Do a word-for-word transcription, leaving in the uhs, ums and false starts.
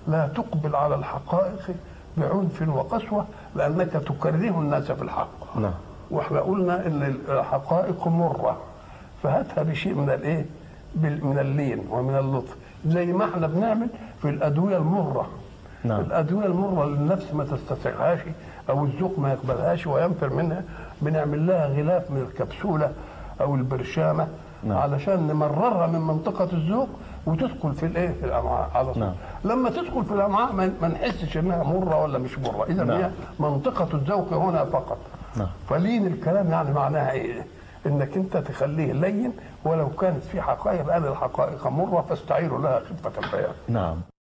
لا تقبل على الحقائق بعنف وقسوة لأنك تكره الناس في الحق. نعم. واحنا قلنا ان الحقائق مرة، فهاتها بشيء من الايه؟ من اللين ومن اللطف، زي ما احنا بنعمل في الأدوية المرة. نعم. الأدوية المرة اللي النفس ما تستسيغهاش أو الذوق ما يقبلهاش وينفر منها، بنعمل لها غلاف من الكبسولة أو البرشامة. نعم. علشان نمررها من منطقة الذوق وتدخل في الايه؟ في الامعاء على طول. نعم. لما تدخل في الامعاء ما نحسش انها مره ولا مش مره، اذا نعم. هي منطقه الذوق هنا فقط. نعم. فلين الكلام يعني معناها ايه؟ انك انت تخليه لين ولو كانت في حقائق، لان الحقائق مره فاستعيروا لها خفه البيان. نعم.